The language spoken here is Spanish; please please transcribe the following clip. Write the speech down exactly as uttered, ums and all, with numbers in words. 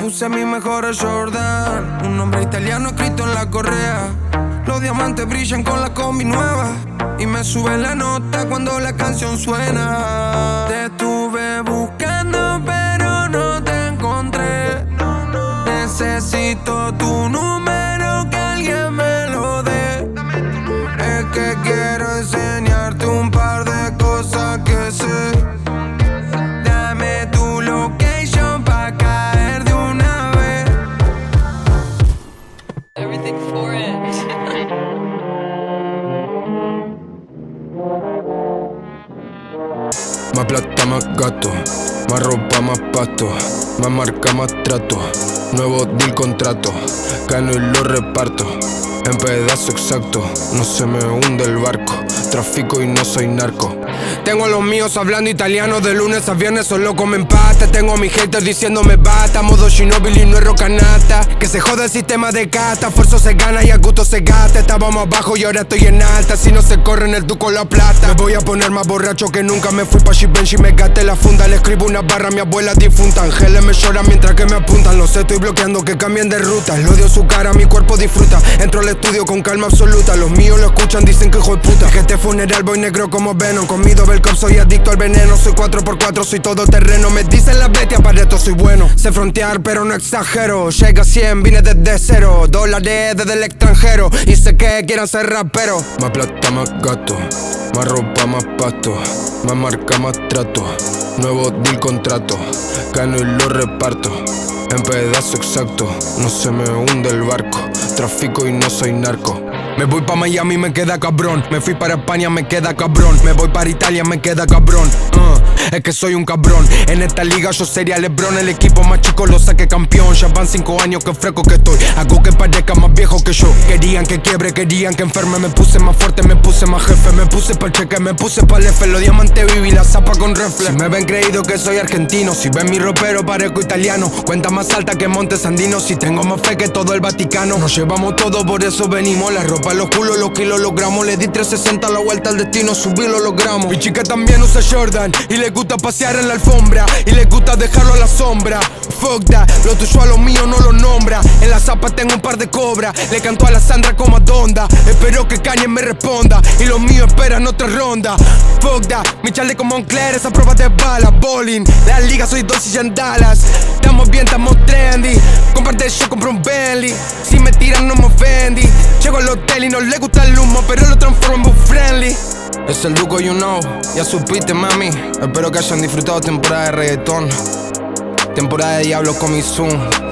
puse mis mejores Jordan. Un nombre italiano escrito en la correa. Los diamantes brillan con la combi nueva. Y me sube la nota cuando la canción suena. Te estuve buscando pero no te encontré. Necesito tu número, que alguien me lo dé. Es que quiero enseñarte un par de cosas que sé. Dame tu location pa' caer de una vez. Everything for it. Más plata, más gato, más ropa, más pasto, más marca, más trato. Nuevo deal, contrato, gano y lo reparto en pedazo exacto. No se me hunde el barco, trafico y no soy narco. Tengo a los míos hablando italiano de lunes a viernes, solo comen pasta. Tengo a mis haters diciéndome basta, modo Shinobi y no es rocanata. Que se jode el sistema de casta, esfuerzo se gana y a gusto se gasta. Estábamos abajo y ahora estoy en alta, si no se corre en el duco la plata. Me voy a poner más borracho que nunca, me fui pa' Givenchy, me gasté la funda. Le escribo una barra a mi abuela difunta, ángeles me lloran mientras que me apuntan. Lo sé, estoy bloqueando que cambien de ruta. Lo odio su cara, mi cuerpo disfruta. Entro al estudio con calma absoluta, los míos lo escuchan, dicen que hijo de puta. Que este funeral voy negro como Venom, comido Belcop, soy adicto al veneno. Soy cuatro por cuatro, soy todo terreno. Me dicen las bestias, para esto soy bueno. Sé frontear pero no exagero, llega a cien, vine desde cero. Dólares desde el extranjero, y sé que quieran ser raperos. Más plata, más gato, más ropa, más pasto, más marca, más trato. Nuevo deal, contrato, gano y lo reparto en pedazo exacto. No se me hunde el barco, trafico y no soy narco. Me voy pa' Miami, me queda cabrón. Me fui para España, me queda cabrón. Me voy para Italia, me queda cabrón. uh, Es que soy un cabrón. En esta liga yo sería LeBron. El equipo más chico lo saqué campeón. Ya van cinco años que fresco que estoy. Hago que parezca más viejo que yo. Querían que quiebre, querían que enferme. Me puse más fuerte, me puse más jefe. Me puse pa'l cheque, me puse pa'l F. Los diamantes viví la zapa con reflex. Si me ven creído que soy argentino, si ven mi ropero parezco italiano. Cuenta más alta que Montes Andinos. Si tengo más fe que todo el Vaticano. Nos llevamos todo, por eso venimos. La ropa, los culos, los kilos logramos. Le di trescientos sesenta a la vuelta al destino, subí lo logramos. Mi chica también usa Jordan y le gusta pasear en la alfombra y le gusta dejarlo a la sombra. Fuck that, lo tuyo a lo mío no lo nombra. En la zapa tengo un par de cobras. Le canto a la Sandra como a Donda. Espero que Kanye me responda y los míos esperan otra ronda. Fuck that, mi chaleco Moncler, esa prueba de bala. Bowling, la liga soy dos y en Dallas. Estamos bien, estamos trendy. Comparte yo, compro un Bentley. Si me tiran no me ofendí. Llego al hotel y no le gusta el humo, pero lo transformo en book friendly. Es el Duco, you know, ya supiste, mami. Espero que hayan disfrutado temporada de reggaetón, temporada de Diablo con mi Zoom.